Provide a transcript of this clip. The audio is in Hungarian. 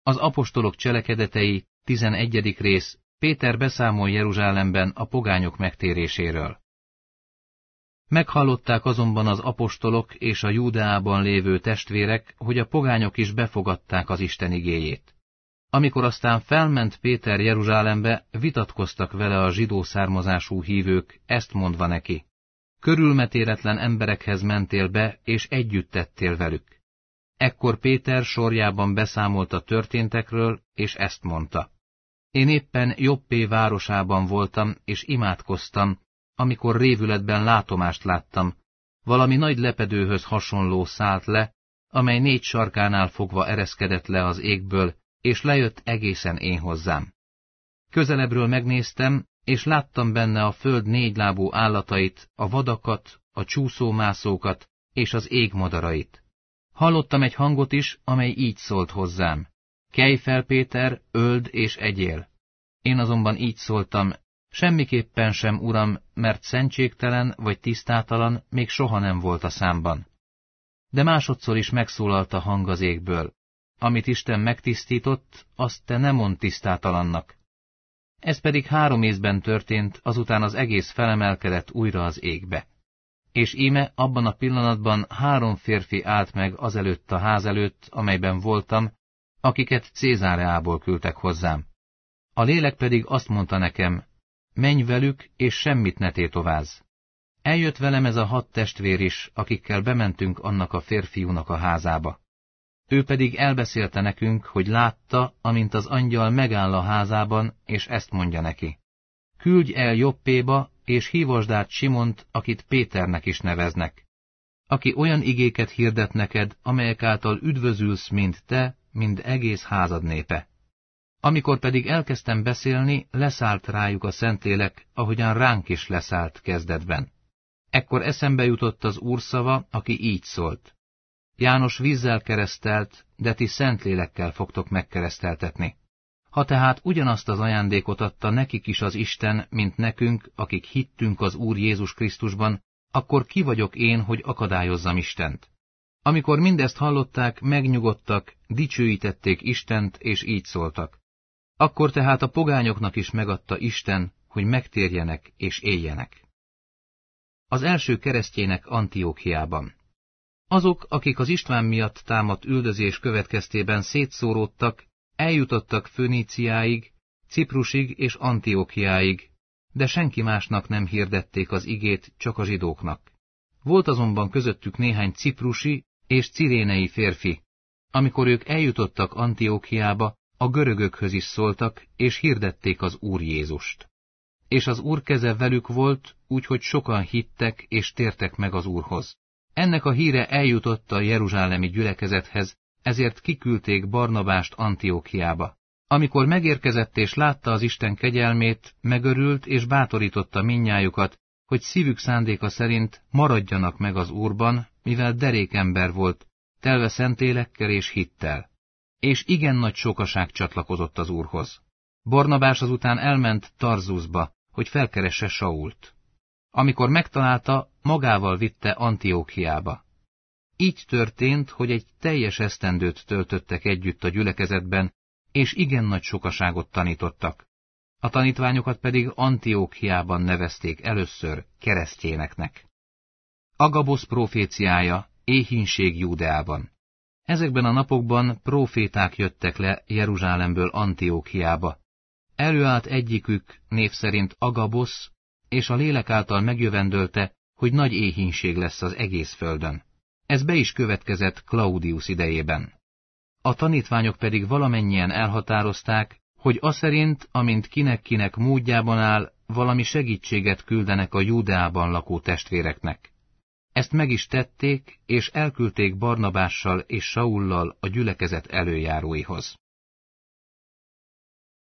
Az apostolok cselekedetei, 11. rész, Péter beszámol Jeruzsálemben a pogányok megtéréséről. Meghallották azonban az apostolok és a Júdeában lévő testvérek, hogy a pogányok is befogadták az Isten igéjét. Amikor aztán felment Péter Jeruzsálembe, vitatkoztak vele a zsidó származású hívők, ezt mondva neki: körülmetéretlen emberekhez mentél be, és együtt tettél velük. Ekkor Péter sorjában beszámolt a történtekről, és ezt mondta: én éppen Joppé városában voltam, és imádkoztam, amikor révületben látomást láttam, valami nagy lepedőhöz hasonló szállt le, amely 4 sarkánál fogva ereszkedett le az égből, és lejött egészen én hozzám. Közelebbről megnéztem, és láttam benne a föld 4 lábú állatait, a vadakat, a csúszómászókat és az ég madarait. Hallottam egy hangot is, amely így szólt hozzám: kelj fel, Péter, öld és egyél. Én azonban így szóltam: semmiképpen sem, Uram, mert szentségtelen vagy tisztátalan még soha nem volt a számban. De másodszor is megszólalt a hang az égből: amit Isten megtisztított, azt te ne mondd tisztátalannak. Ez pedig 3 észben történt, azután az egész felemelkedett újra az égbe. És íme abban a pillanatban 3 férfi állt meg azelőtt a ház előtt, amelyben voltam, akiket Cézáreából küldtek hozzám. A lélek pedig azt mondta nekem: menj velük, és semmit ne tétovázz. Eljött velem ez a 6 testvér is, akikkel bementünk annak a férfiúnak a házába. Ő pedig elbeszélte nekünk, hogy látta, amint az angyal megáll a házában, és ezt mondja neki: küldj el Joppéba, és hívasd át Simont, akit Péternek is neveznek, aki olyan igéket hirdet neked, amelyek által üdvözülsz mind te, mind egész házad népe. Amikor pedig elkezdtem beszélni, leszállt rájuk a Szentlélek, ahogyan ránk is leszállt kezdetben. Ekkor eszembe jutott az Úr szava, aki így szólt: János vízzel keresztelt, de ti Szentlélekkel fogtok megkereszteltetni. Ha tehát ugyanazt az ajándékot adta nekik is az Isten, mint nekünk, akik hittünk az Úr Jézus Krisztusban, akkor ki vagyok én, hogy akadályozzam Istent? Amikor mindezt hallották, megnyugodtak, dicsőítették Istent, és így szóltak: akkor tehát a pogányoknak is megadta Isten, hogy megtérjenek és éljenek. Az első keresztjének Antiókiában. Azok, akik az István miatt támadt üldözés következtében szétszóródtak, eljutottak Föníciáig, Ciprusig és Antiókiáig, de senki másnak nem hirdették az igét, csak a zsidóknak. Volt azonban közöttük néhány ciprusi és cirénei férfi. Amikor ők eljutottak Antiókiába, a görögökhöz is szóltak, és hirdették az Úr Jézust. És az Úr keze velük volt, úgyhogy sokan hittek és tértek meg az Úrhoz. Ennek a híre eljutott a jeruzsálemi gyülekezethez, ezért kiküldték Barnabást Antiókiába. Amikor megérkezett és látta az Isten kegyelmét, megörült és bátorította mindnyájukat, hogy szívük szándéka szerint maradjanak meg az Úrban, mivel derék ember volt, telve szentélekkel és hittel. És igen nagy sokaság csatlakozott az Úrhoz. Barnabás azután elment Tarzusba, hogy felkeresse Sault. Amikor megtalálta, magával vitte Antiókiába. Így történt, hogy egy teljes esztendőt töltöttek együtt a gyülekezetben, és igen nagy sokaságot tanítottak. A tanítványokat pedig Antiókiában nevezték először keresztjéneknek. Agabosz proféciája, éhínség Júdeában. Ezekben a napokban próféták jöttek le Jeruzsálemből Antiókiába. Előállt egyikük, név szerint Agabosz, és a lélek által megjövendölte, hogy nagy éhínség lesz az egész földön. Ez be is következett Klaudius idejében. A tanítványok pedig valamennyien elhatározták, hogy aszerint, amint kinek-kinek módjában áll, valami segítséget küldenek a Júdeában lakó testvéreknek. Ezt meg is tették, és elküldték Barnabással és Saullal a gyülekezet előjáróihoz.